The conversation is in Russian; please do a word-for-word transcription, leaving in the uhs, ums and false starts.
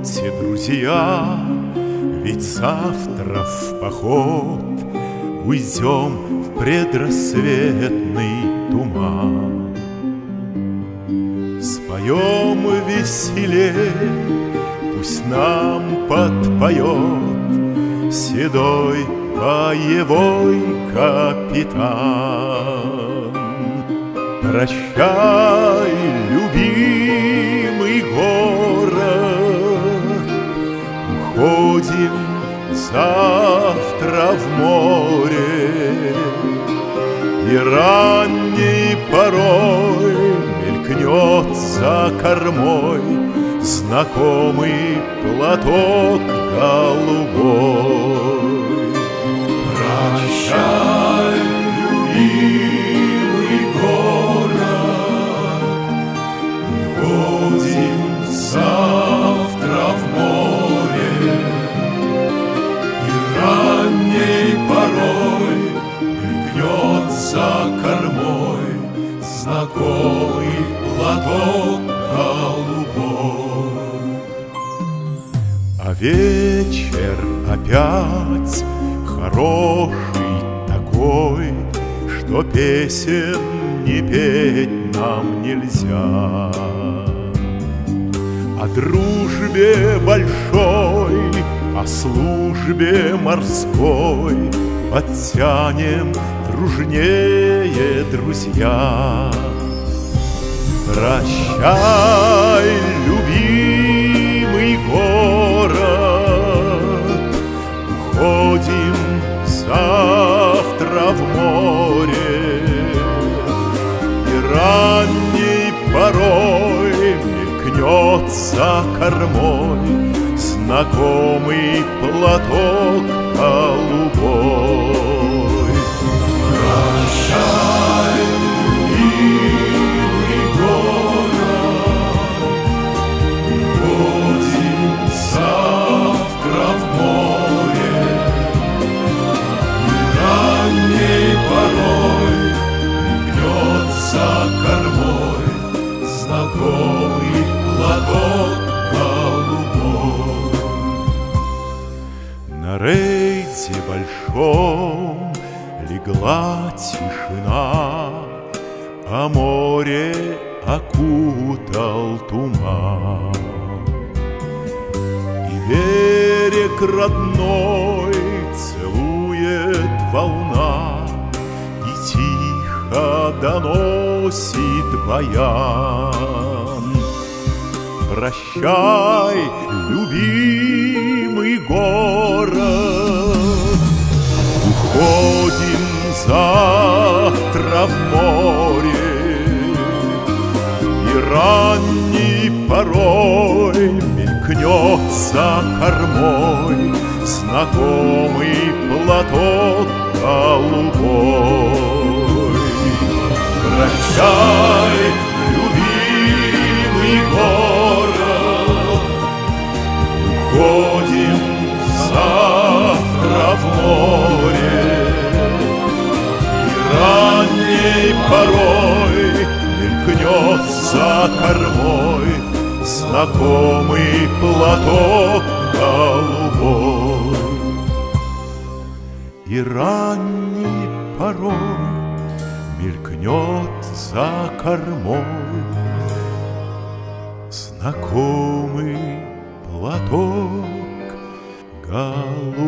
Пойдемте, друзья, ведь завтра в поход уйдем в предрассветный туман. Споем веселей, пусть нам подпоет седой боевой капитан. Прощай, любимый город, уходим завтра в море, и ранней порой мелькнет за кормой знакомый платок голубой. Прощай, любимый город, уходим завтра в море, и ранней порой мелькнет за кормой знакомый платок голубой. А вечер опять хороший такой, что песен не петь нам нельзя. О дружбе большой, о службе морской подтянем дружнее, друзья. Прощай, любимый город, уходим завтра в море, и ранней порой мелькнет за кормой знакомый платок голубой. Прощай, любимый город, уходим завтра в море, и ранней порой мелькнет за кормой знакомый платок голубой. На рейде большом легла тишина, а море окутал туман. И берег родной целует волна, и тихо доносит баян. Прощай, любимый город, уходим завтра в море, и ранней порой мелькнет за кормой знакомый платок голубой. Прощай, любимый город, уходим завтра в море, и ранней порой мелькнет за кормой знакомый платок голубой. И ранней порой мелькнет за кормой знакомый платок голубой.